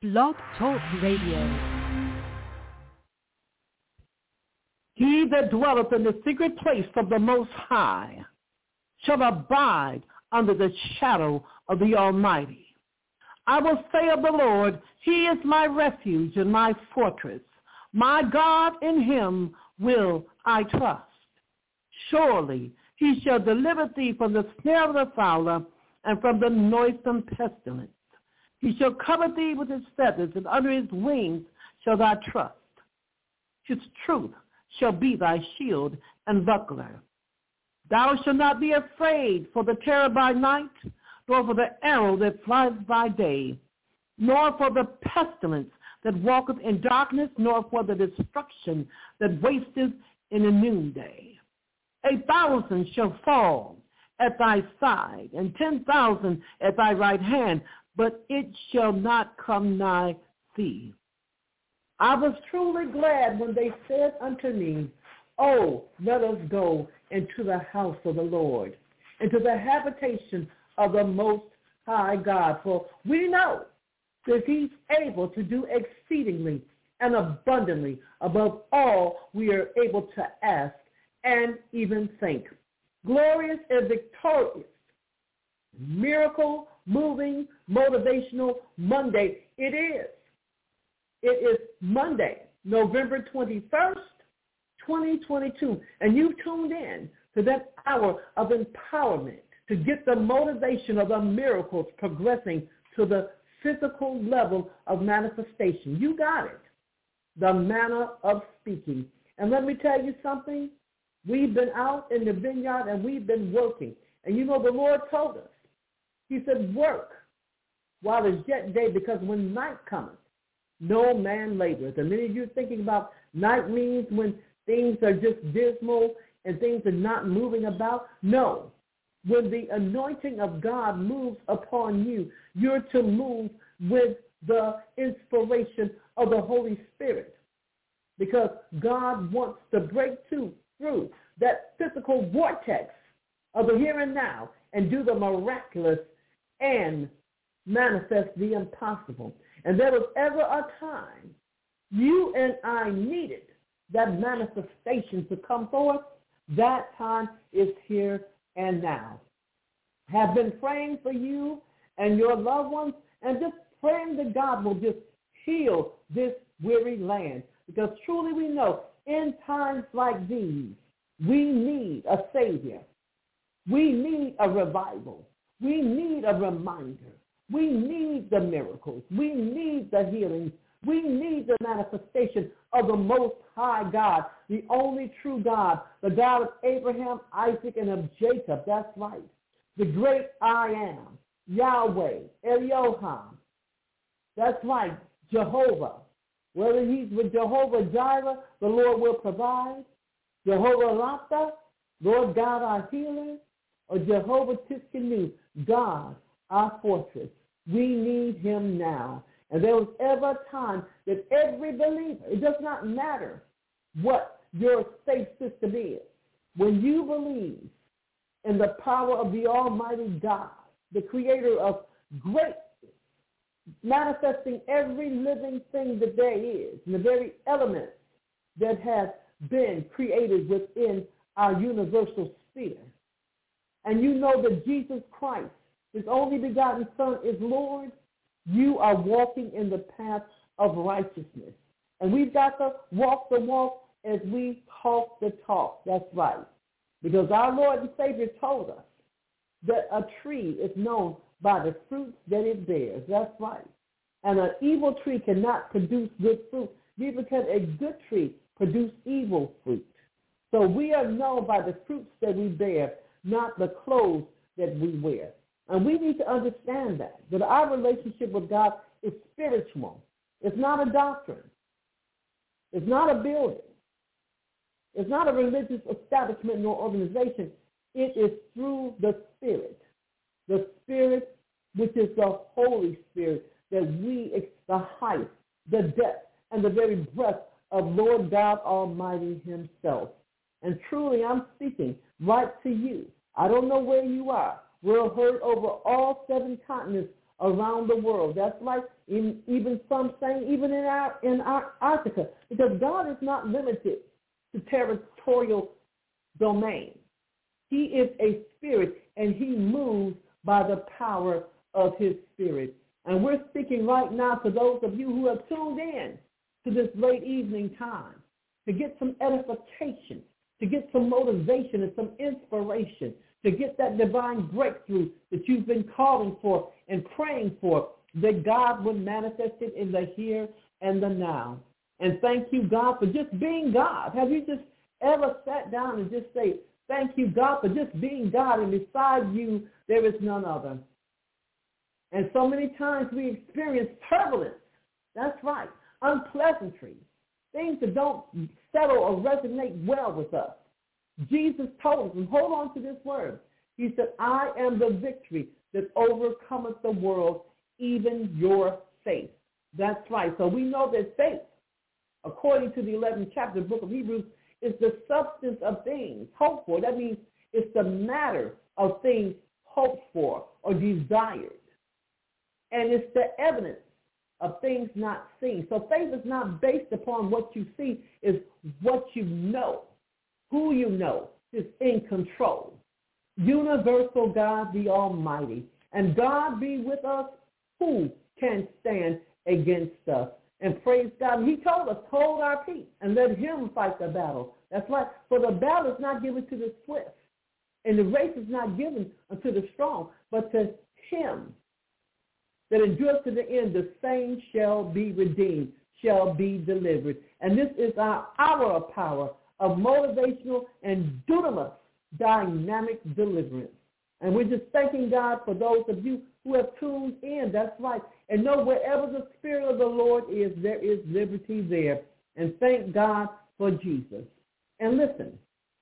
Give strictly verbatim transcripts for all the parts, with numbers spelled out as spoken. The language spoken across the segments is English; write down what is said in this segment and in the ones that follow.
Blog Talk Radio. He that dwelleth in the secret place of the Most High shall abide under the shadow of the Almighty. I will say of the Lord, he is my refuge and my fortress. My God, in him will I trust. Surely he shall deliver thee from the snare of the fowler and from the noisome pestilence. He shall cover thee with his feathers, and under his wings shall thou trust. His truth shall be thy shield and buckler. Thou shalt not be afraid for the terror by night, nor for the arrow that flies by day, nor for the pestilence that walketh in darkness, nor for the destruction that wasteth in the noonday. A thousand shall fall at thy side, and ten thousand at thy right hand, but it shall not come nigh thee. I was truly glad when they said unto me, Oh, let us go into the house of the Lord, into the habitation of the Most High God. For we know that he's able to do exceedingly and abundantly above all we are able to ask and even think. Glorious and victorious, miracle, moving, motivational Monday it is. It is Monday, November twenty-first, twenty twenty-two, and you've tuned in to that hour of empowerment to get the motivation of the miracles progressing to the physical level of manifestation. You got it. The manner of speaking. And let me tell you something. We've been out in the vineyard and we've been working. And you know the Lord told us. He said, work while it's yet day, because when night cometh, no man laboreth. And many of you are thinking about night means when things are just dismal and things are not moving about. No. When the anointing of God moves upon you, you're to move with the inspiration of the Holy Spirit, because God wants to break through, through that physical vortex of the here and now and do the miraculous and manifest the impossible. And there was ever a time you and I needed that manifestation to come forth. That time is here and now. Have been praying for you and your loved ones, and just praying that God will just heal this weary land. Because truly we know in times like these, we need a Savior. We need a revival. We need a reminder. We need the miracles. We need the healings. We need the manifestation of the Most High God, the only true God, the God of Abraham, Isaac, and of Jacob. That's right. The great I am, Yahweh, Elyoham. That's right, Jehovah. Whether he's with Jehovah Jireh, the Lord will provide. Jehovah Rapha, Lord God our healer. Or Jehovah Tiskanu, God our fortress. We need him now. And there was ever a time that every believer, it does not matter what your faith system is, when you believe in the power of the Almighty God, the creator of great, manifesting every living thing that there is, and the very elements that have been created within our universal sphere. And you know that Jesus Christ, his only begotten Son, is Lord, you are walking in the path of righteousness. And we've got to walk the walk as we talk the talk. That's right. Because our Lord and Savior told us that a tree is known by the fruits that it bears. That's right. And an evil tree cannot produce good fruit. Neither can a good tree produce evil fruit. So we are known by the fruits that we bear, not the clothes that we wear. And we need to understand that, that our relationship with God is spiritual. It's not a doctrine. It's not a building. It's not a religious establishment nor organization. It is through the Spirit, the Spirit which is the Holy Spirit, that we, the height, the depth, and the very breadth of Lord God Almighty himself. And truly, I'm speaking right to you. I don't know where you are. We're heard over all seven continents around the world. That's like in, even some saying even in our in our Antarctica, because God is not limited to territorial domain. He is a spirit, and he moves by the power of his spirit. And we're speaking right now to those of you who have tuned in to this late evening time to get some edification, to get some motivation and some inspiration, to get that divine breakthrough that you've been calling for and praying for, that God would manifest it in the here and the now. And thank you, God, for just being God. Have you just ever sat down and just say, thank you, God, for just being God, and beside you there is none other? And so many times we experience turbulence. That's right. Unpleasantries, things that don't settle or resonate well with us. Jesus told us, and hold on to this word. He said, I am the victory that overcometh the world, even your faith. That's right. So we know that faith, according to the eleventh chapter of the book of Hebrews, is the substance of things hoped for. That means it's the matter of things hoped for or desired. And it's the evidence of things not seen. So faith is not based upon what you see, it's what you know, who you know is in control. Universal God, the Almighty. And God be with us, who can stand against us? And praise God, he told us, hold our peace and let him fight the battle. That's right. For the battle is not given to the swift, and the race is not given unto the strong, but to him that endures to the end, the same shall be redeemed, shall be delivered. And this is our hour of power, of motivational and dunamis dynamic deliverance. And we're just thanking God for those of you who have tuned in. That's right. And know wherever the Spirit of the Lord is, there is liberty there. And thank God for Jesus. And listen,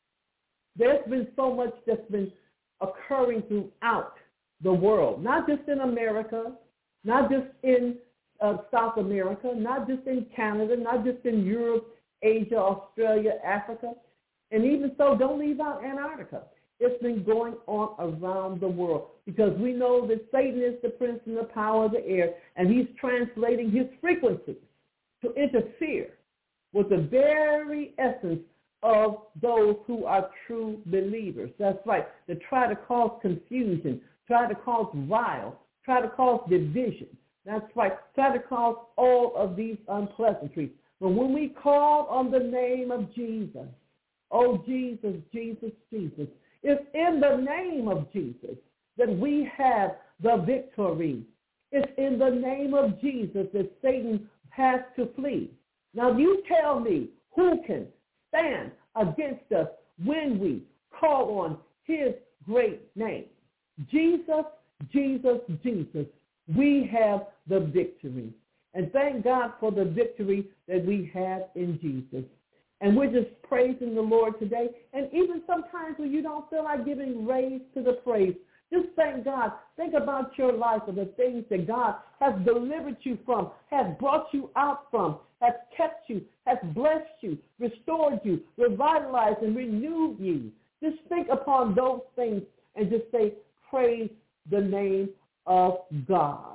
there's been so much that's been occurring throughout the world, not just in America, not just in uh, South America, not just in Canada, not just in Europe, Asia, Australia, Africa, and even so, don't leave out Antarctica. It's been going on around the world because we know that Satan is the prince and the power of the air, and he's translating his frequencies to interfere with the very essence of those who are true believers. That's right. To try to cause confusion, try to cause rile, try to cause division. That's right. Try to cause all of these unpleasantries. But when we call on the name of Jesus, oh, Jesus, Jesus, Jesus, it's in the name of Jesus that we have the victory. It's in the name of Jesus that Satan has to flee. Now you tell me who can stand against us when we call on his great name. Jesus, Jesus, Jesus, we have the victory. And thank God for the victory that we have in Jesus. And we're just praising the Lord today. And even sometimes when you don't feel like giving praise to the praise, just thank God. Think about your life and the things that God has delivered you from, has brought you out from, has kept you, has blessed you, restored you, revitalized and renewed you. Just think upon those things and just say, praise the name of God.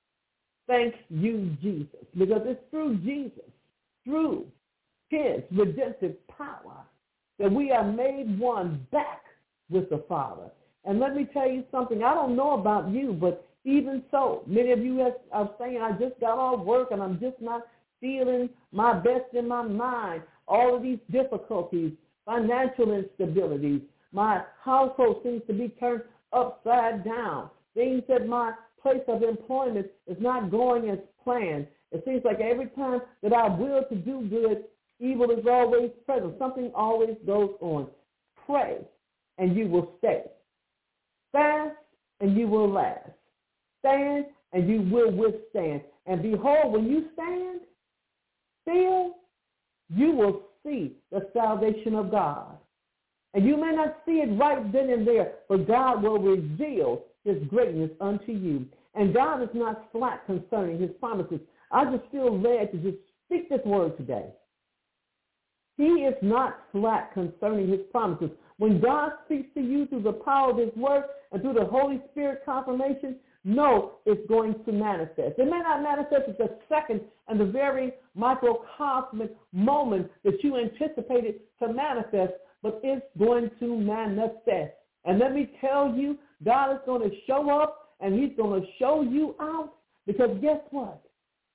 Thank you, Jesus, because it's through Jesus, through his redemptive power, that we are made one back with the Father. And let me tell you something. I don't know about you, but even so, many of you are saying, I just got off work and I'm just not feeling my best in my mind. All of these difficulties, financial instabilities, my household seems to be turned upside down. Things at my place of employment is not going as planned. It seems like every time that I will to do good, evil is always present. Something always goes on. Pray, and you will stay. Fast, and you will last. Stand, and you will withstand. And behold, when you stand still, you will see the salvation of God. And you may not see it right then and there, but God will reveal his greatness unto you. And God is not slack concerning his promises. I just feel led to just speak this word today. He is not slack concerning his promises. When God speaks to you through the power of his word and through the Holy Spirit confirmation, know it's going to manifest. It may not manifest at the second and the very microcosmic moment that you anticipated to manifest, but it's going to manifest. And let me tell you, God is going to show up and he's going to show you out, because guess what?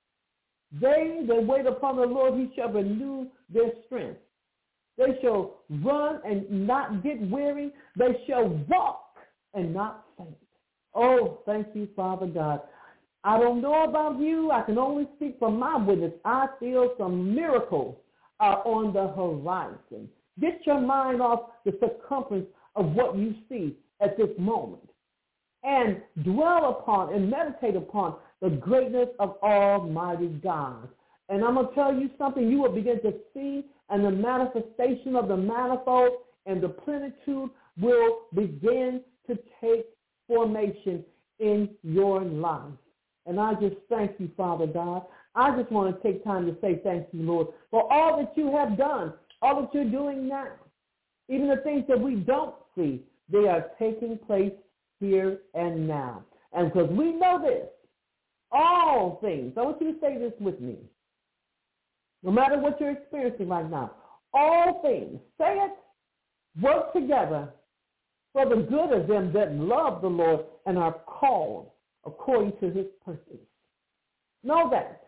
They that wait upon the Lord, he shall renew their strength. They shall run and not get weary. They shall walk and not faint. Oh, thank you, Father God. I don't know about you. I can only speak from my witness. I feel some miracles are on the horizon. Get your mind off the circumference of what you see at this moment and dwell upon and meditate upon the greatness of Almighty God. And I'm going to tell you something. You will begin to see, and the manifestation of the manifold and the plenitude will begin to take formation in your life. And I just thank you, Father God. I just want to take time to say thank you, Lord, for all that you have done, all that you're doing now. Even the things that we don't see, they are taking place here and now. And because we know this, all things, I want you to say this with me, no matter what you're experiencing right now, all things, say it, work together for the good of them that love the Lord and are called according to his purpose. Know that.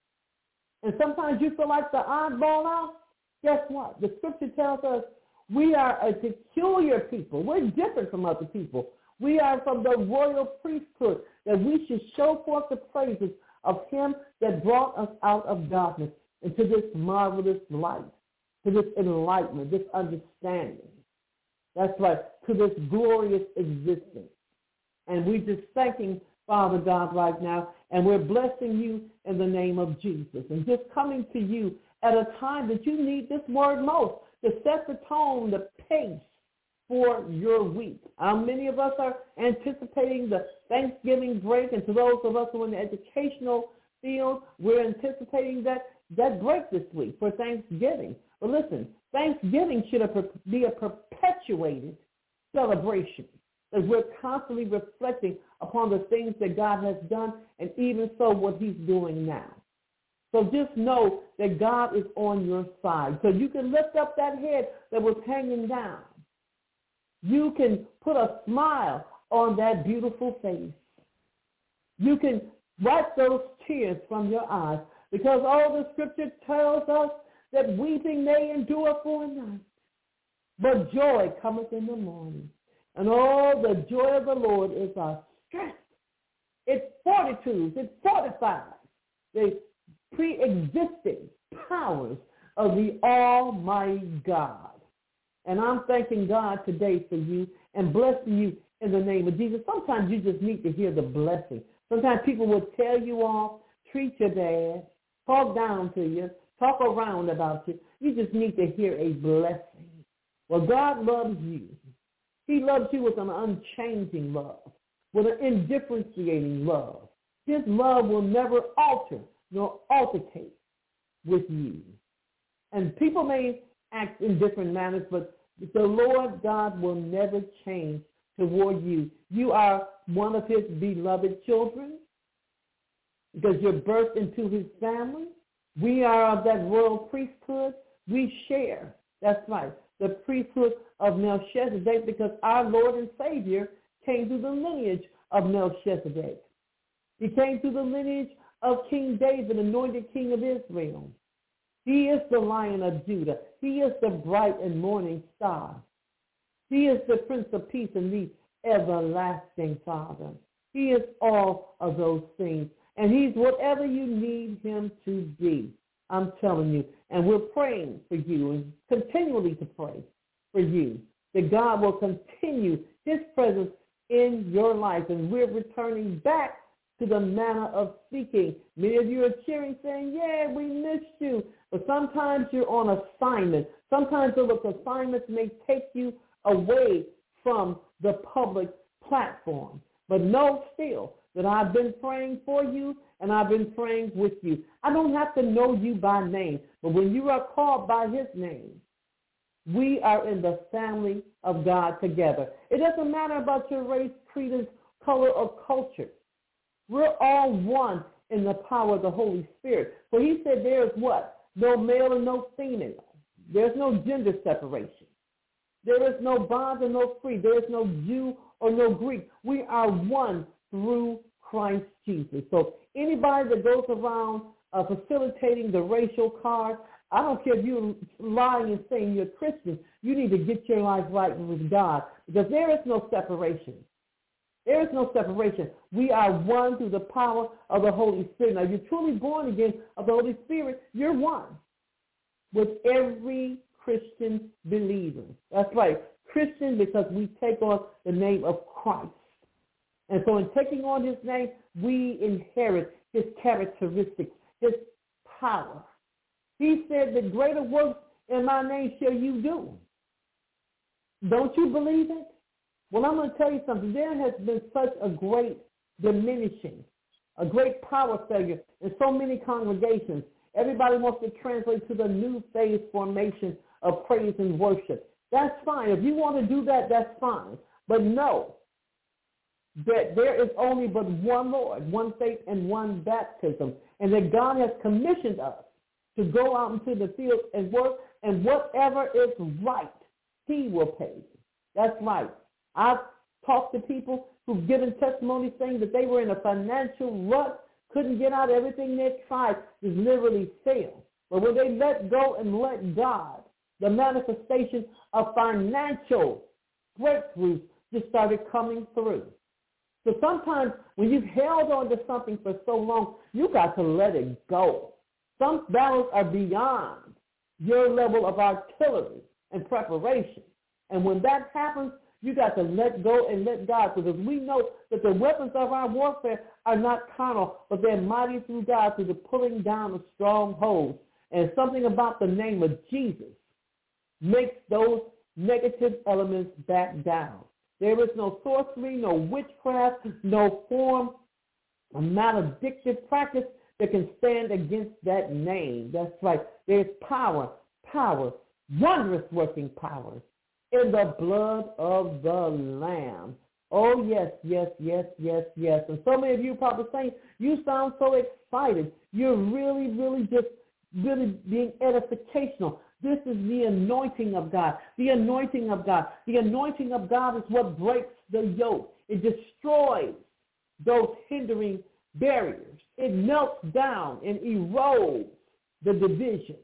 And sometimes you feel like the oddball out. Guess what? The scripture tells us we are a peculiar people. We're different from other people. We are from the royal priesthood, that we should show forth the praises of him that brought us out of darkness into this marvelous light, to this enlightenment, this understanding. That's right, to this glorious existence. And we're just thanking Father God right now, and we're blessing you in the name of Jesus. And just coming to you at a time that you need this word most, to set the tone, the pace for your week. How many of us are anticipating the Thanksgiving break? And to those of us who are in the educational field, we're anticipating that, that break this week for Thanksgiving. But listen, Thanksgiving should be a perpetuated celebration, as we're constantly reflecting upon the things that God has done, and even so what he's doing now. So just know that God is on your side. So you can lift up that head that was hanging down. You can put a smile on that beautiful face. You can wipe those tears from your eyes, because all the scripture tells us that weeping may endure for a night, but joy cometh in the morning. And all the joy of the Lord is our strength. It fortitudes, it fortifies the pre-existing powers of the Almighty God. And I'm thanking God today for you and blessing you in the name of Jesus. Sometimes you just need to hear the blessing. Sometimes people will tell you off, treat you bad, talk down to you, talk around about you. You just need to hear a blessing. Well, God loves you. He loves you with an unchanging love, with an indifferentiating love. His love will never alter nor altercate with you. And people may act in different manners, but the Lord God will never change toward you. You are one of his beloved children because you're birthed into his family. We are of that royal priesthood. We share, that's right, the priesthood of Melchizedek, because our Lord and Savior came through the lineage of Melchizedek. He came through the lineage of King David, anointed king of Israel. He is the Lion of Judah. He is the bright and morning star. He is the Prince of Peace and the everlasting Father. He is all of those things. And he's whatever you need him to be. I'm telling you. And we're praying for you and continually to pray for you, that God will continue his presence in your life. And we're returning back to the manner of speaking. Many of you are cheering, saying, yeah, we missed you. But sometimes you're on assignment. Sometimes those assignments may take you away from the public platform. But know still that I've been praying for you and I've been praying with you. I don't have to know you by name, but when you are called by his name, we are in the family of God together. It doesn't matter about your race, creed, color, or culture. We're all one in the power of the Holy Spirit. For he said there is what? No male and no female. There's no gender separation. There is no bond and no free. There is no Jew or no Greek. We are one through Christ Jesus. So anybody that goes around uh, facilitating the racial card, I don't care if you're lying and saying you're Christian, you need to get your life right with God, because there is no separation. There is no separation. We are one through the power of the Holy Spirit. Now, you're truly born again of the Holy Spirit. You're one with every Christian believer. That's right, Christian, because we take on the name of Christ. And so in taking on his name, we inherit his characteristics, his power. He said, the greater works in my name shall you do. Don't you believe it? Well, I'm going to tell you something. There has been such a great diminishing, a great power failure in so many congregations. Everybody wants to translate to the new phase formation of praise and worship. That's fine. If you want to do that, that's fine. But know that there is only but one Lord, one faith, and one baptism, and that God has commissioned us to go out into the field and work, and whatever is right, he will pay you. That's right. I've talked to people who've given testimony saying that they were in a financial rut, couldn't get out. Everything they tried just literally failed. But when they let go and let God, the manifestation of financial breakthroughs just started coming through. So sometimes when you've held on to something for so long, you got to let it go. Some battles are beyond your level of artillery and preparation. And when that happens, you got to let go and let God, because we know that the weapons of our warfare are not carnal, but they're mighty through God through the pulling down of strongholds. And something about the name of Jesus makes those negative elements back down. There is no sorcery, no witchcraft, no form of maledictive practice that can stand against that name. That's right. There's power, power, wondrous working power in the blood of the Lamb. Oh, yes, yes, yes, yes, yes. And so many of you probably saying, you sound so excited. You're really, really just really being edificational. This is the anointing of God. The anointing of God. The anointing of God is what breaks the yoke. It destroys those hindering barriers. It melts down and erodes the division.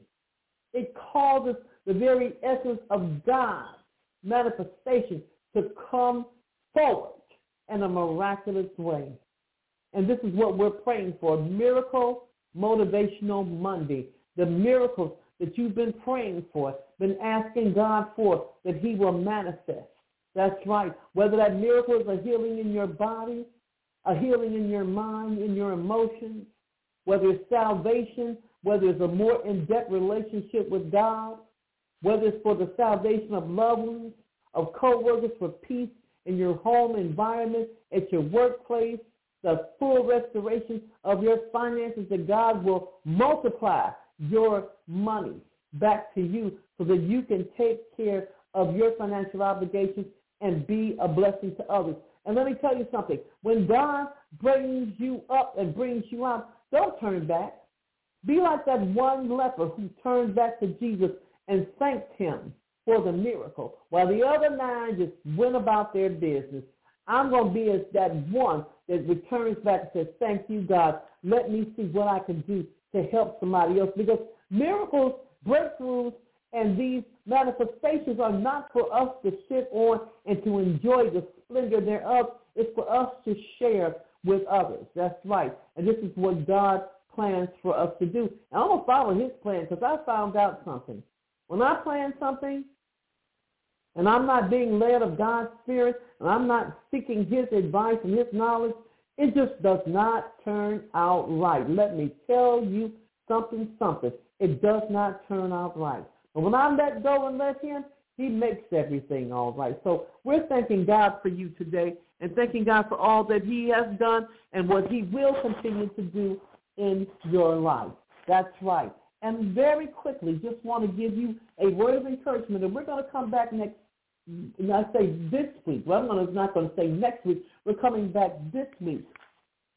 It causes the very essence of God's manifestation to come forward in a miraculous way. And this is what we're praying for, Miracle Motivational Monday. The miracles that you've been praying for, been asking God for, that he will manifest. That's right. Whether that miracle is a healing in your body, a healing in your mind, in your emotions, whether it's salvation, whether it's a more in-depth relationship with God, whether it's for the salvation of loved ones, of co-workers, for peace in your home environment, at your workplace, the full restoration of your finances, that God will multiply your money back to you so that you can take care of your financial obligations and be a blessing to others. And let me tell you something. When God brings you up and brings you out, don't turn back. Be like that one leper who turned back to Jesus and thanked him for the miracle, while the other nine just went about their business. I'm going to be as that one that returns back and says, thank you, God. Let me see what I can do to help somebody else. Because miracles, breakthroughs, and these manifestations are not for us to sit on and to enjoy the splendor thereof. It's for us to share with others. That's right. And this is what God plans for us to do. And I'm going to follow his plan, because I found out something. When I plan something and I'm not being led of God's Spirit and I'm not seeking his advice and his knowledge, it just does not turn out right. Let me tell you something, something. It does not turn out right. But when I let go and let him, he makes everything all right. So we're thanking God for you today and thanking God for all that he has done and what he will continue to do in your life. That's right. And very quickly, just want to give you a word of encouragement. And we're going to come back next, and I say this week. Well, I'm gonna, not going to say next week. We're coming back this week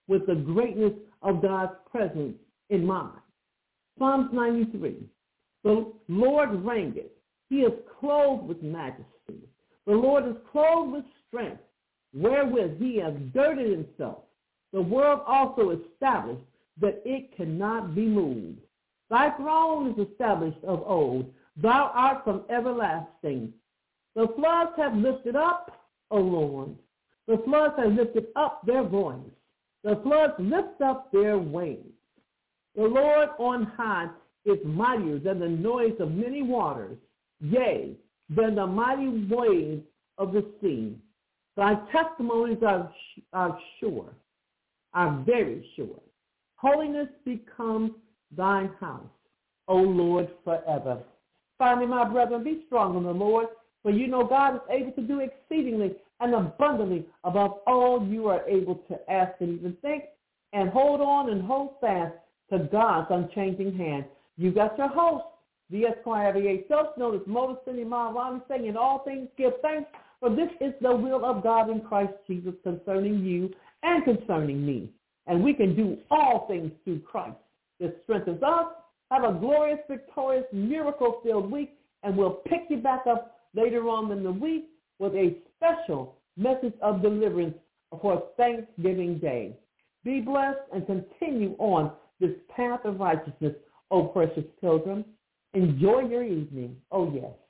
with the greatness of God's presence in mind. Psalms ninety-three, the Lord reigneth. He is clothed with majesty. The Lord is clothed with strength, wherewith he has girded himself. The world also established that it cannot be moved. Thy throne is established of old. Thou art from everlasting. The floods have lifted up, O Lord. The floods have lifted up their voice. The floods lift up their wings. The Lord on high is mightier than the noise of many waters, yea, than the mighty waves of the sea. Thy testimonies are, are sure, are very sure. Holiness becomes thine house, O Lord, forever. Finally, my brethren, be strong in the Lord, for you know God is able to do exceedingly and abundantly above all you are able to ask and even think, and hold on and hold fast to God's unchanging hand. You got your host, the Esquire of the eight self-known as Motor City Maharani, saying in all things give thanks, for this is the will of God in Christ Jesus concerning you and concerning me. And we can do all things through Christ that strengthens us. Have a glorious, victorious, miracle-filled week, and we'll pick you back up later on in the week with a special message of deliverance for Thanksgiving Day. Be blessed and continue on this path of righteousness, O precious pilgrim. Enjoy your evening. Oh, yes.